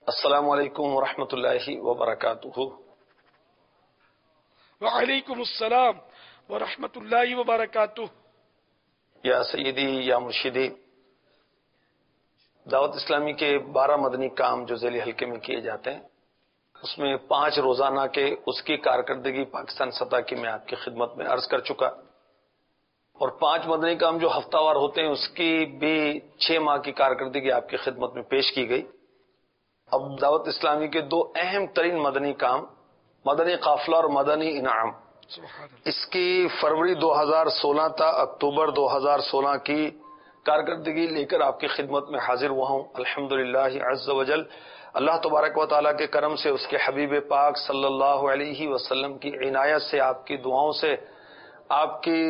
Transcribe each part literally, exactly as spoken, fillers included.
السلام علیکم ورحمۃ اللہ وبرکاتہ۔ وعلیکم السلام ورحمۃ اللہ وبرکاتہ۔ یا سیدی یا مرشدی، دعوت اسلامی کے بارہ مدنی کام جو ذیلی حلقے میں کیے جاتے ہیں، اس میں پانچ روزانہ کے اس کی کارکردگی پاکستان سطح کی میں آپ کی خدمت میں عرض کر چکا، اور پانچ مدنی کام جو ہفتہ وار ہوتے ہیں اس کی بھی چھ ماہ کی کارکردگی آپ کی خدمت میں پیش کی گئی۔ اب دعوت اسلامی کے دو اہم ترین مدنی کام، مدنی قافلہ اور مدنی انعام، اس کی فروری دو ہزار سولہ تا اکتوبر دو ہزار سولہ کی کارکردگی لے کر آپ کی خدمت میں حاضر ہوا ہوں۔ الحمدللہ عز وجل، اللہ تبارک و تعالیٰ کے کرم سے، اس کے حبیب پاک صلی اللہ علیہ وسلم کی عنایت سے، آپ کی دعاؤں سے، آپ کی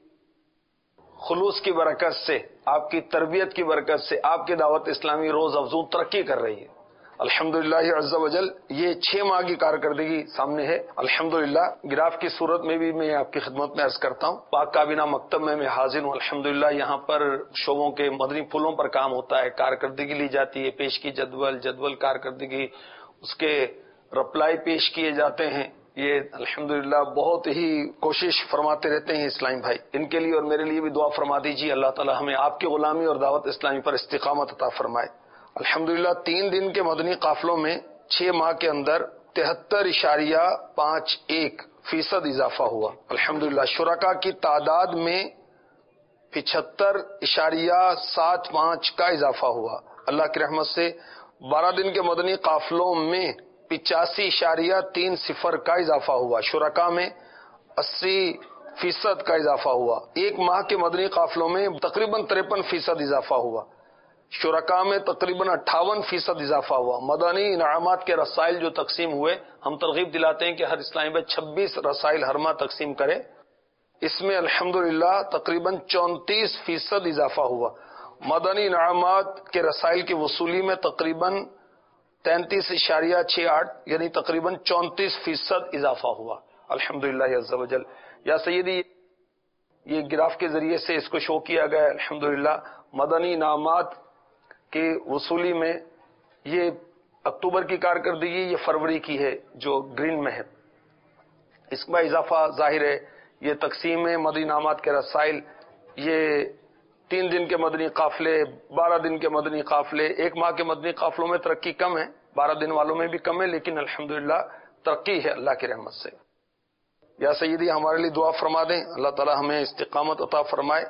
خلوص کی برکت سے، آپ کی تربیت کی برکت سے آپ کی دعوت اسلامی روز افزوں ترقی کر رہی ہے۔ الحمدللہ عز وجل، یہ چھ ماہ کی کارکردگی سامنے ہے۔ الحمدللہ گراف کی صورت میں بھی میں آپ کی خدمت میں عرض کرتا ہوں، پاک کابینہ مکتب میں میں حاضر ہوں۔ الحمدللہ یہاں پر شعبوں کے مدنی پھولوں پر کام ہوتا ہے، کارکردگی لی جاتی ہے، پیش کی جدول جدول کارکردگی، اس کے رپلائی پیش کیے جاتے ہیں۔ یہ الحمدللہ بہت ہی کوشش فرماتے رہتے ہیں اسلام بھائی، ان کے لیے اور میرے لیے بھی دعا فرما دیجیے، اللہ تعالی ہمیں آپ کی غلامی اور دعوت اسلامی پر استقامت عطا فرمائے۔ الحمدللہ تین دن کے مدنی قافلوں میں چھ ماہ کے اندر تہتر اشاریہ پانچ ایک فیصد اضافہ ہوا۔ الحمدللہ شرکا کی تعداد میں پچہتر اشاریہ سات پانچ کا اضافہ ہوا۔ اللہ کی رحمت سے بارہ دن کے مدنی قافلوں میں پچاسی اشاریہ تین صفر کا اضافہ ہوا، شرکا میں اسی فیصد کا اضافہ ہوا۔ ایک ماہ کے مدنی قافلوں میں تقریباً تریپن فیصد اضافہ ہوا، شرکا میں تقریباً اٹھاون فیصد اضافہ ہوا۔ مدنی انعامات کے رسائل جو تقسیم ہوئے، ہم ترغیب دلاتے ہیں کہ ہر اسلامی بھائی چھبیس رسائل ہر ماہ تقسیم کرے، اس میں الحمدللہ تقریباً چونتیس فیصد اضافہ ہوا۔ مدنی انعامات کے رسائل کی وصولی میں تقریباً تینتیس اشاریہ چھ آٹھ یعنی تقریباً چونتیس فیصد اضافہ ہوا۔ الحمدللہ عز وجل، یا سیدی یہ گراف کے ذریعے سے اس کو شو کیا گیا ہے۔ الحمدللہ مدنی انعامات کی وصولی میں یہ اکتوبر کی کارکردگی یہ فروری کی ہے جو گرین میں ہے، اس میں اضافہ ظاہر ہے۔ یہ تقسیم مدنی انعامات کے رسائل، یہ تین دن کے مدنی قافلے، بارہ دن کے مدنی قافلے، ایک ماہ کے مدنی قافلوں میں ترقی کم ہے، بارہ دن والوں میں بھی کم ہے، لیکن الحمدللہ ترقی ہے اللہ کی رحمت سے۔ یا سیدی ہمارے لیے دعا فرما دیں، اللہ تعالی ہمیں استقامت عطا فرمائے۔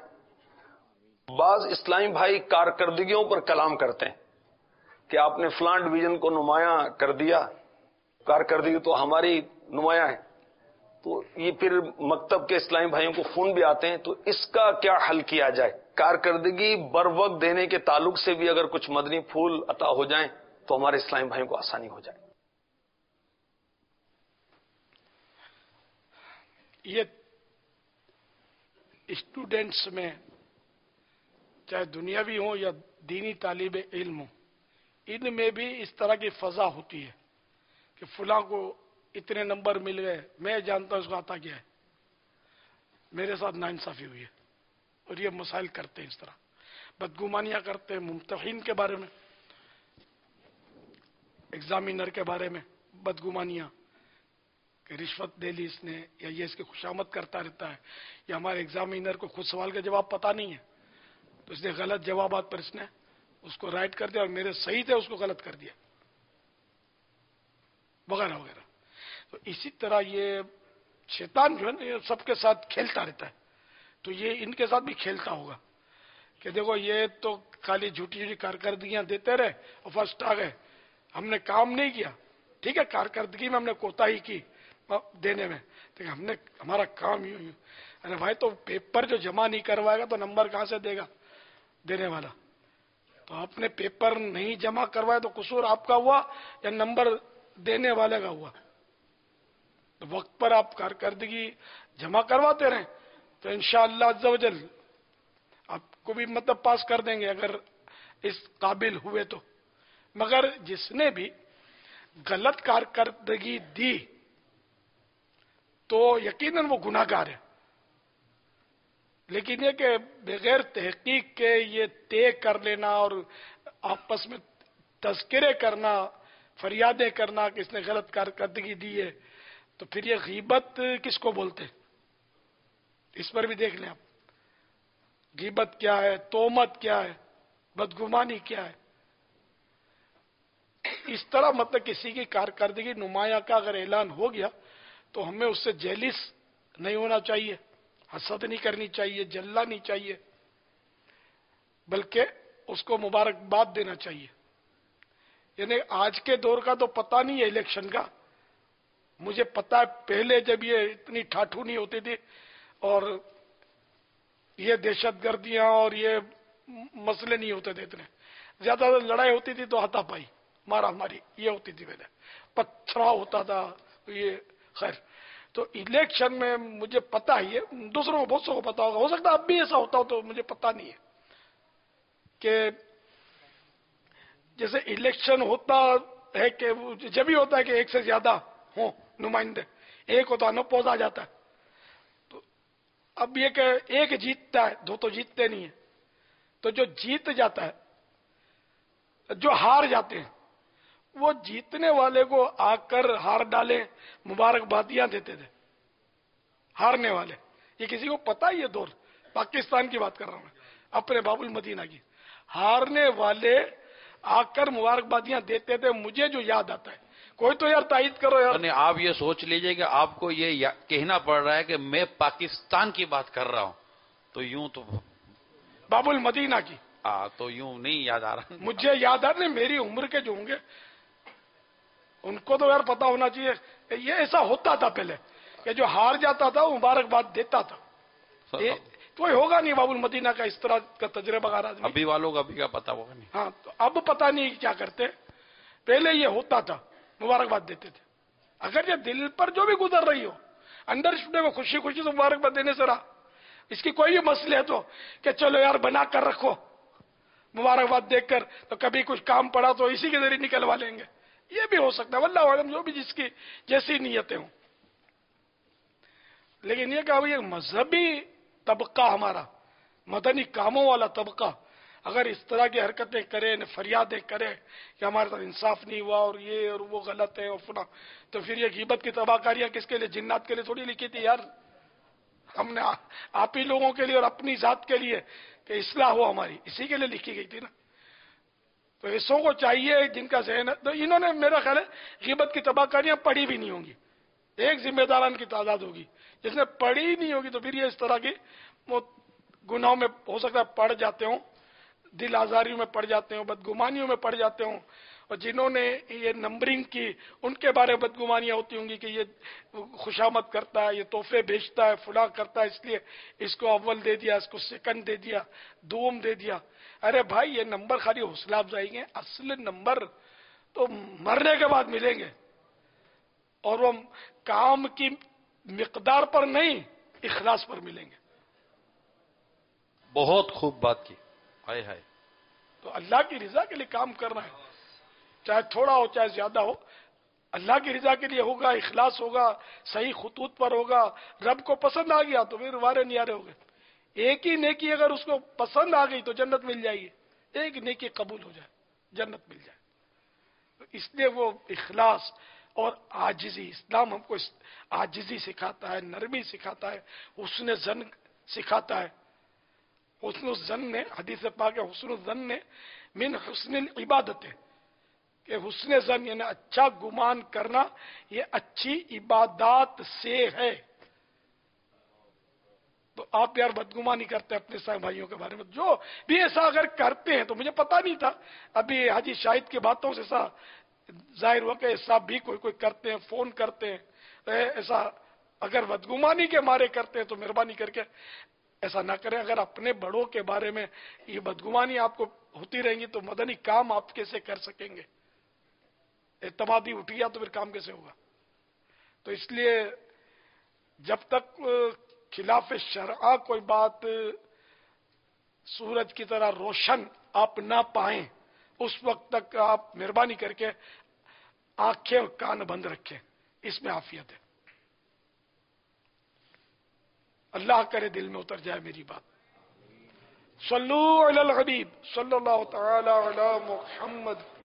بعض اسلامی بھائی کارکردگیوں پر کلام کرتے ہیں کہ آپ نے فلاں ڈویژن کو نمایاں کر دیا، کارکردگی تو ہماری نمایاں ہے، تو یہ پھر مکتب کے اسلامی بھائیوں کو خون بھی آتے ہیں، تو اس کا کیا حل کیا جائے؟ کارکردگی بر وقت دینے کے تعلق سے بھی اگر کچھ مدنی پھول عطا ہو جائیں تو ہمارے اسلامی بھائیوں کو آسانی ہو جائے۔ یہ اسٹوڈینٹس میں چاہے دنیاوی ہوں یا دینی طالب علم ہوں، ان میں بھی اس طرح کی فضا ہوتی ہے کہ فلاں کو اتنے نمبر مل گئے، میں جانتا ہوں اس کو عطا کیا ہے، میرے ساتھ ناانصافی ہوئی ہے، اور یہ مسائل کرتے ہیں، اس طرح بدگمانیاں کرتے ہیں ممتحن کے بارے میں، ایگزامینر کے بارے میں بدگمانیاں کہ رشوت دے لی اس نے، یا یہ اس کی خوشامد کرتا رہتا ہے، یا ہمارے ایگزامینر کو خود سوال کا جواب پتہ نہیں ہے تو اس نے غلط جوابات پر اس نے اس کو رائٹ کر دیا، اور میرے صحیح تھے اس کو غلط کر دیا، وغیرہ وغیرہ۔ تو اسی طرح یہ شیطان جو ہے نا، یہ سب کے ساتھ کھیلتا رہتا ہے، تو یہ ان کے ساتھ بھی کھیلتا ہوگا کہ دیکھو یہ تو خالی جھوٹی جھوٹی کارکردگیاں دیتے رہے اور فرسٹ آ گئے، ہم نے کام نہیں کیا، ٹھیک ہے کارکردگی میں ہم نے کوتاہی کی دینے میں، لیکن ہم نے ہمارا کام یوں یوں، ارے بھائی تو پیپر جو جمع نہیں کروائے گا تو نمبر کہاں سے دے گا دینے والا؟ تو آپ نے پیپر نہیں جمع کروایا تو قصور آپ کا ہوا یا نمبر دینے والے کا ہوا؟ تو وقت پر آپ کارکردگی جمع کرواتے رہیں تو انشاءاللہ عز و جل آپ کو بھی مطلب پاس کر دیں گے اگر اس قابل ہوئے تو۔ مگر جس نے بھی غلط کارکردگی دی تو یقیناً وہ گناہ گار ہے، لیکن یہ کہ بغیر تحقیق کے یہ طے کر لینا اور آپس میں تذکرے کرنا فریادیں کرنا کہ اس نے غلط کارکردگی دی ہے، تو پھر یہ غیبت کس کو بولتے؟ اس پر بھی دیکھ لیں آپ، غیبت کیا ہے، تہمت کیا ہے، بدگمانی کیا ہے۔ اس طرح مطلب کسی کی کارکردگی نمایاں کا اگر اعلان ہو گیا تو ہمیں اس سے جیلس نہیں ہونا چاہیے، حسد نہیں کرنی چاہیے، جلنا نہیں چاہیے، بلکہ اس کو مبارکباد دینا چاہیے۔ یعنی آج کے دور کا تو پتہ نہیں ہے الیکشن کا، مجھے پتا ہے پہلے جب یہ اتنی ٹھاٹھو نہیں ہوتی تھی اور یہ دہشت گردیاں اور یہ مسئلے نہیں ہوتے تھے، اتنے زیادہ لڑائی ہوتی تھی تو ہاتھا پائی مارا ماری یہ ہوتی تھی، پہلے پتھرا ہوتا تھا یہ، خیر تو الیکشن میں مجھے پتا ہی ہے، دوسروں کو بہت سو کو پتا ہوگا، ہو سکتا اب بھی ایسا ہوتا ہو تو مجھے پتا نہیں ہے، کہ جیسے الیکشن ہوتا ہے کہ جب ہی ہوتا ہے کہ ایک سے زیادہ ہوں نمائندے، ایک ہوتا نو پوز آ جاتا ہے، تو اب یہ کہ ایک جیتتا ہے دو تو جیتتے نہیں ہیں، تو جو جیت جاتا ہے، جو ہار جاتے ہیں وہ جیتنے والے کو آ کر ہار ڈالے مبارکبادیاں دیتے تھے، ہارنے والے، یہ کسی کو پتا ہی ہے دور، پاکستان کی بات کر رہا ہوں میں، اپنے باب المدینہ کی، ہارنے والے آ کر مبارکبادیاں دیتے تھے۔ مجھے جو یاد آتا ہے، کوئی تو یار تائید کرو یار، آپ یہ سوچ لیجئے کہ آپ کو یہ کہنا پڑ رہا ہے کہ میں پاکستان کی بات کر رہا ہوں، تو یوں تو باب المدینہ کی، ہاں تو یوں نہیں یاد آ رہا مجھے یاد آ رہا، میری عمر کے جو ہوں گے ان کو تو یار پتا ہونا چاہیے کہ یہ ایسا ہوتا تھا پہلے، کہ جو ہار جاتا تھا وہ مبارکباد دیتا تھا، کوئی ہوگا نہیں باب المدینہ کا اس طرح کا تجربہ کار آدمی، ابھی والوں کا ابھی کا پتا ہوگا نہیں۔ ہاں تو اب پتا نہیں کیا کرتے، پہلے یہ ہوتا تھا مبارکباد دیتے تھے، اگر یہ دل پر جو بھی گزر رہی ہو، انڈر اسٹوڈے کو خوشی خوشی سے مبارکباد دینے سے رہا، اس کی کوئی بھی مسئلہ ہے تو کہ چلو یار بنا کر رکھو مبارکباد دیکھ کر، تو کبھی کچھ کام پڑا تو اسی کے ذریعے نکلوا لیں گے، یہ بھی ہو سکتا ہے، واللہ اعلم، جو بھی جس کی جیسی نیتیں ہوں۔ لیکن یہ کہ یہ مذہبی طبقہ ہمارا، مدنی کاموں والا طبقہ اگر اس طرح کی حرکتیں کرے، فریادیں کرے کہ ہمارے ساتھ انصاف نہیں ہوا اور یہ اور وہ غلط ہے اور فنا، تو پھر یہ غیبت کی تباہ کاریاں کس کے لیے؟ جنات کے لیے تھوڑی لکھی تھی یار، ہم نے آپ ہی لوگوں کے لیے اور اپنی ذات کے لیے کہ اصلاح ہو ہماری، اسی کے لیے لکھی گئی تھی نا۔ تو ایسوں کو چاہیے جن کا ذہن ہے، تو انہوں نے میرا خیال ہے غیبت کی تباہ کاریاں پڑھی بھی نہیں ہوں گی، ایک ذمہ داران کی تعداد ہوگی، جس نے پڑھی نہیں ہوگی تو پھر یہ اس طرح کی وہ گناہوں میں ہو سکتا ہے پڑ جاتے ہوں، دل آزاریوں میں پڑ جاتے ہوں، بدگمانیوں میں پڑ جاتے ہوں، اور جنہوں نے یہ نمبرنگ کی ان کے بارے میں بدگمانیاں ہوتی ہوں گی کہ یہ خوشامد کرتا ہے، یہ تحفے بھیجتا ہے، فلاں کرتا ہے، اس لیے اس کو اول دے دیا، اس کو سیکنڈ دے دیا، دوم دے دیا۔ ارے بھائی یہ نمبر خالی حوصلہ افزائی ہیں، اصل نمبر تو مرنے کے بعد ملیں گے، اور وہ کام کی مقدار پر نہیں، اخلاص پر ملیں گے۔ بہت خوب بات کی، ہائے ہائے۔ تو اللہ کی رضا کے لیے کام کرنا ہے، چاہے تھوڑا ہو چاہے زیادہ ہو، اللہ کی رضا کے لیے ہوگا، اخلاص ہوگا، صحیح خطوط پر ہوگا، رب کو پسند آ گیا تو پھر وارے نیارے ہو گئے۔ ایک ہی نیکی اگر اس کو پسند آ گئی تو جنت مل جائے گی، ایک نیکی قبول ہو جائے جنت مل جائے۔ تو اس لیے وہ اخلاص اور عاجزی، اسلام ہم کو عاجزی سکھاتا ہے، نرمی سکھاتا ہے، حسن ظن سکھاتا ہے۔ حسن الظن نے، حدیث پاک ہے، حسن الظن نے من حسن العبادت ہے، کہ حسن ظن یعنی اچھا گمان کرنا یہ اچھی عبادات سے ہے۔ تو آپ یار بدگمانی کرتے ہیں اپنے سائے بھائیوں کے بارے میں، جو بھی ایسا اگر کرتے ہیں، تو مجھے پتا نہیں تھا، ابھی حاجی شاہد کی باتوں سے ایسا ظاہر ہوا کہ ایسا بھی کوئی کوئی کرتے ہیں، فون کرتے ہیں، ایسا اگر بدگمانی کے مارے کرتے ہیں تو مہربانی کر کے ایسا نہ کریں۔ اگر اپنے بڑوں کے بارے میں یہ بدگمانی آپ کو ہوتی رہیں گی تو مدنی کام آپ کیسے کر سکیں گے؟ اعتمادی اٹھ گیا تو پھر کام کیسے ہوگا؟ تو اس لیے جب تک خلاف شرع کوئی بات سورج کی طرح روشن آپ نہ پائیں، اس وقت تک آپ مہربانی کر کے آنکھیں اور کان بند رکھیں، اس میں عافیت ہے۔ اللہ کرے دل میں اتر جائے میری بات۔ صلو علی الحبیب صلی اللہ تعالی علی محمد۔